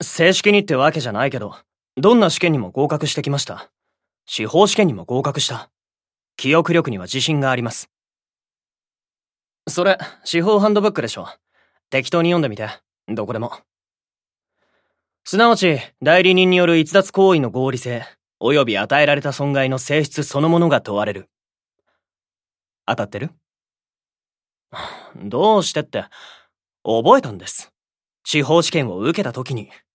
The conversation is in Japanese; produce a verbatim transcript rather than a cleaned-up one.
正式にってわけじゃないけど、どんな試験にも合格してきました。司法試験にも合格した。記憶力には自信があります。それ、司法ハンドブックでしょ。適当に読んでみて、どこでも。すなわち、代理人による逸脱行為の合理性、及び与えられた損害の性質そのものが問われる。当たってる？どうしてって、覚えたんです。司法試験を受けた時に。